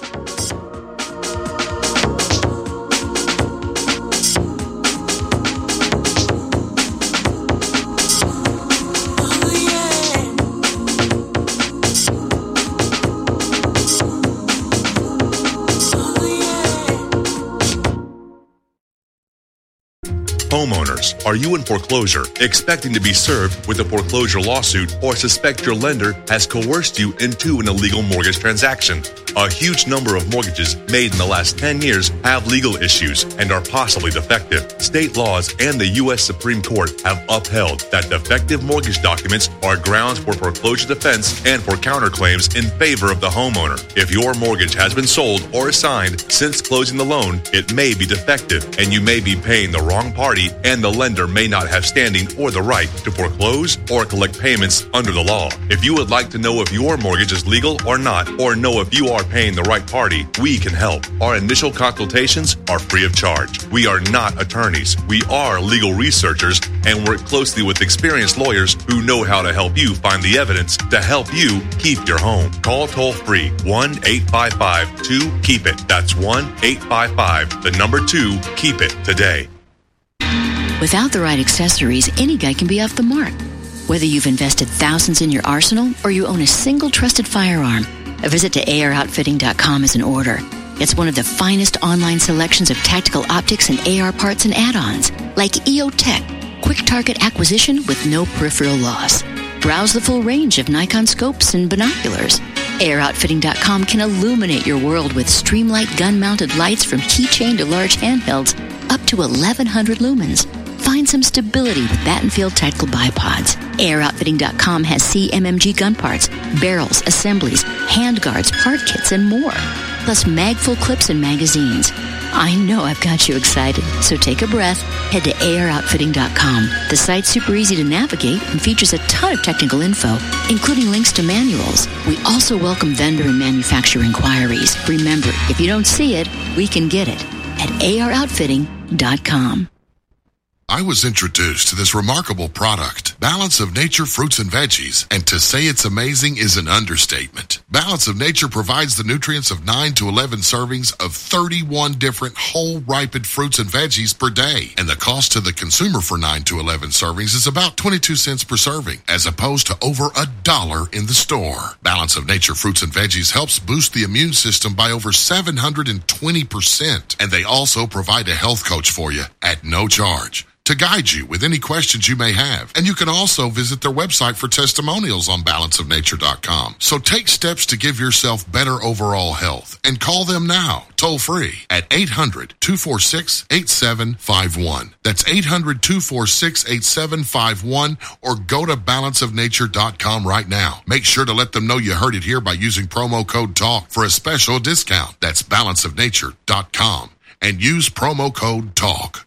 Homeowners, are you in foreclosure, expecting to be served with a foreclosure lawsuit, or suspect your lender has coerced you into an illegal mortgage transaction? A huge number of mortgages made in the last 10 years have legal issues and are possibly defective. State laws and the U.S. Supreme Court have upheld that defective mortgage documents are grounds for foreclosure defense and for counterclaims in favor of the homeowner. If your mortgage has been sold or assigned since closing the loan, it may be defective and you may be paying the wrong party, and the lender may not have standing or the right to foreclose or collect payments under the law. If you would like to know if your mortgage is legal or not, or know if you are paying the right party, we can help. Our initial consultations are free of charge. We are not attorneys. We are legal researchers and work closely with experienced lawyers who know how to help you find the evidence to help you keep your home. Call toll-free 1-855-2-KEEP-IT. That's 1-855-2-KEEP-IT today. Without the right accessories, any guy can be off the mark. Whether you've invested thousands in your arsenal or you own a single trusted firearm, a visit to AROutfitting.com is in order. It's one of the finest online selections of tactical optics and AR parts and add-ons, like EOTech, quick target acquisition with no peripheral loss. Browse the full range of Nikon scopes and binoculars. AROutfitting.com can illuminate your world with Streamlight gun-mounted lights from keychain to large handhelds up to 1,100 lumens. Find some stability with Battenfield Tactical Bipods. AirOutfitting.com has CMMG gun parts, barrels, assemblies, handguards, part kits, and more. Plus magful clips and magazines. I know I've got you excited, so take a breath. Head to AirOutfitting.com. The site's super easy to navigate and features a ton of technical info, including links to manuals. We also welcome vendor and manufacturer inquiries. Remember, if you don't see it, we can get it at AirOutfitting.com. I was introduced to this remarkable product, Balance of Nature Fruits and Veggies, and to say it's amazing is an understatement. Balance of Nature provides the nutrients of 9 to 11 servings of 31 different whole ripened fruits and veggies per day, and the cost to the consumer for 9 to 11 servings is about 22 cents per serving, as opposed to over $1 in the store. Balance of Nature Fruits and Veggies helps boost the immune system by over 720%, and they also provide a health coach for you at no charge to guide you with any questions you may have. And you can also visit their website for testimonials on balanceofnature.com. So take steps to give yourself better overall health and call them now, toll free at 800-246-8751. That's 800-246-8751, or go to balanceofnature.com right now. Make sure to let them know you heard it here by using promo code TALK for a special discount. That's balanceofnature.com and use promo code TALK.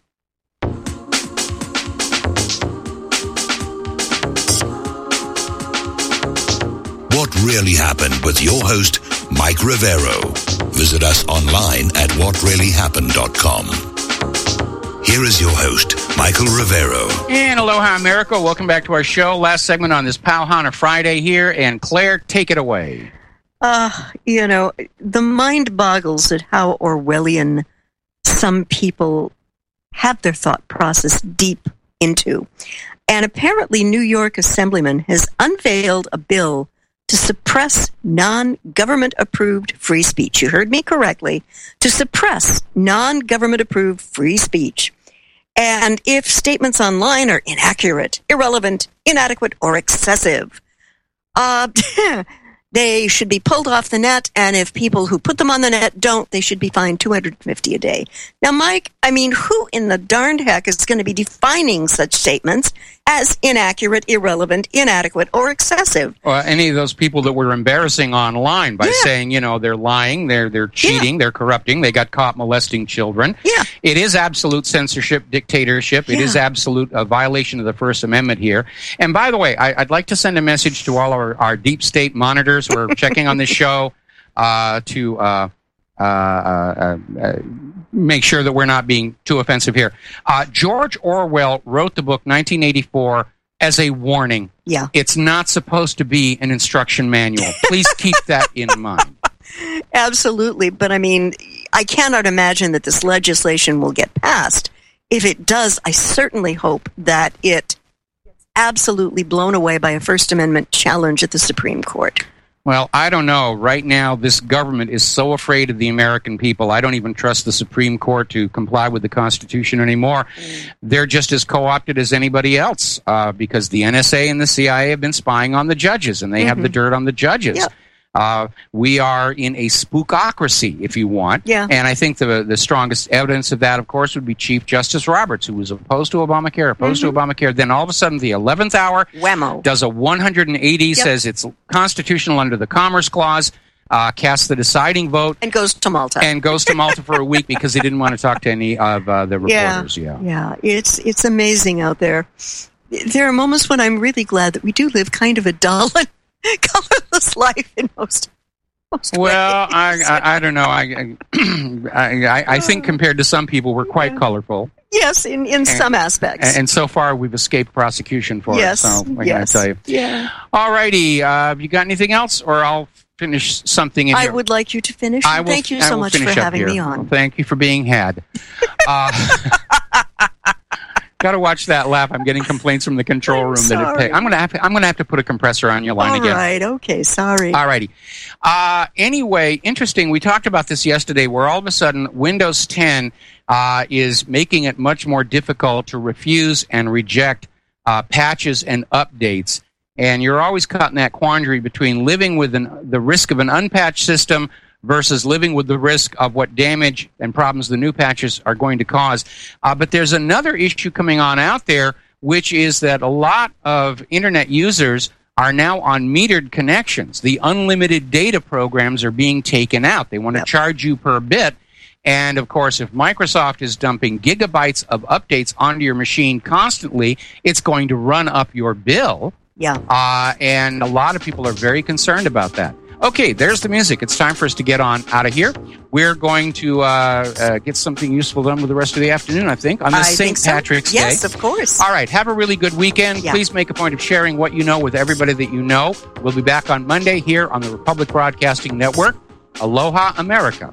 What Really Happened with your host, Mike Rivero. Visit us online at whatreallyhappened.com. Here is your host, Michael Rivero. And aloha, America. Welcome back to our show. Last segment on this Pauhana Friday here. And Claire, take it away. The mind boggles at how Orwellian some people have their thought process deep into. And apparently New York Assemblyman has unveiled a bill to suppress non-government approved free speech. You heard me correctly. To suppress non-government approved free speech. And if statements online are inaccurate, irrelevant, inadequate, or excessive, they should be pulled off the net, and if people who put them on the net don't, they should be fined $250 a day. Now, Mike, I mean, who in the darned heck is going to be defining such statements as inaccurate, irrelevant, inadequate, or excessive? Any of those people that were embarrassing online by saying, you know, they're lying, they're cheating, they're corrupting, they got caught molesting children. Yeah. It is absolute censorship, dictatorship. It is absolute violation of the First Amendment here. And by the way, I'd like to send a message to all our deep state monitors who are checking on this show to make sure that we're not being too offensive here. George Orwell wrote the book 1984 as a warning. Yeah. It's not supposed to be an instruction manual. Please keep that in mind. Absolutely. But I mean, I cannot imagine that this legislation will get passed. If it does, I certainly hope that it gets absolutely blown away by a First Amendment challenge at the Supreme Court. Well, I don't know. Right now, this government is so afraid of the American people. I don't even trust the Supreme Court to comply with the Constitution anymore. They're just as co-opted as anybody else because the NSA and the CIA have been spying on the judges, and they have the dirt on the judges. Yep. We are in a spookocracy, if you want. Yeah. And I think the strongest evidence of that, of course, would be Chief Justice Roberts, who was opposed to Obamacare. Then all of a sudden, the 11th hour, whammo, does a 180, says it's constitutional under the Commerce Clause, casts the deciding vote. And goes to Malta. And goes to Malta for a week because he didn't want to talk to any of the reporters. Yeah, it's amazing out there. There are moments when I'm really glad that we do live kind of a dull and colorless life in most well, ways. I don't know. I think compared to some people, we're quite colorful. Yes, in some aspects. And so far, we've escaped prosecution for it. So what can I tell you? Yeah. All righty. Have you got anything else, or I'll finish something in here? I would like you to finish. Thank you so much for having me on. Well, thank you for being had. Got to watch that laugh. I'm getting complaints from the control room that I'm going to have to put a compressor on your line again. All right. Okay. Sorry. All righty. Anyway, interesting. We talked about this yesterday, where all of a sudden Windows 10 is making it much more difficult to refuse and reject patches and updates. And you're always caught in that quandary between living with the risk of an unpatched system versus living with the risk of what damage and problems the new patches are going to cause. But there's another issue coming on out there, which is that a lot of Internet users are now on metered connections. The unlimited data programs are being taken out. They want to charge you per bit. And, of course, if Microsoft is dumping gigabytes of updates onto your machine constantly, it's going to run up your bill. Yeah. And a lot of people are very concerned about that. Okay, there's the music. It's time for us to get on out of here. We're going to get something useful done with the rest of the afternoon, I think, on this St. Patrick's Day. Yes, of course. All right, have a really good weekend. Yeah. Please make a point of sharing what you know with everybody that you know. We'll be back on Monday here on the Republic Broadcasting Network. Aloha, America.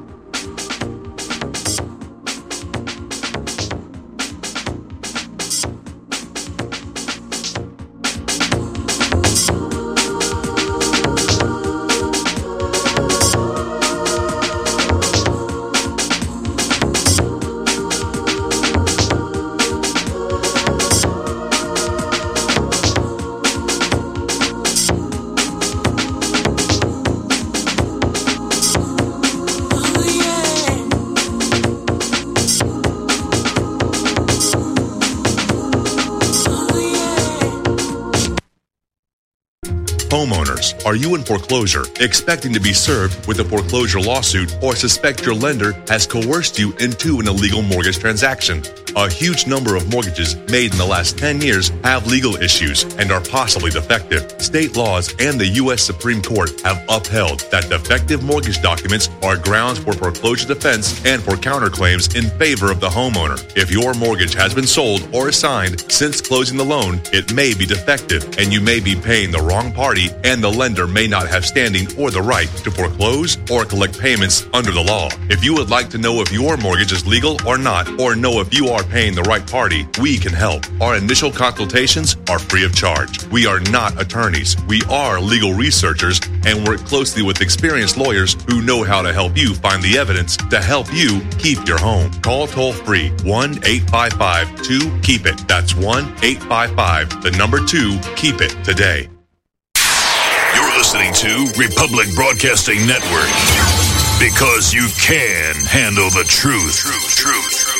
Homeowners, are you in foreclosure, expecting to be served with a foreclosure lawsuit, or suspect your lender has coerced you into an illegal mortgage transaction? A huge number of mortgages made in the last 10 years have legal issues and are possibly defective. State laws and the U.S. Supreme Court have upheld that defective mortgage documents are grounds for foreclosure defense and for counterclaims in favor of the homeowner. If your mortgage has been sold or assigned since closing the loan, it may be defective and you may be paying the wrong party, and the lender may not have standing or the right to foreclose or collect payments under the law. If you would like to know if your mortgage is legal or not, or know if you are paying the right party, we can help. Our initial consultations are free of charge. We are not attorneys. We are legal researchers and work closely with experienced lawyers who know how to help you find the evidence to help you keep your home. Call toll-free 1-855-2-KEEP-IT. That's 1-855-2-KEEP-IT today. You're listening to Republic Broadcasting Network, because you can handle the truth.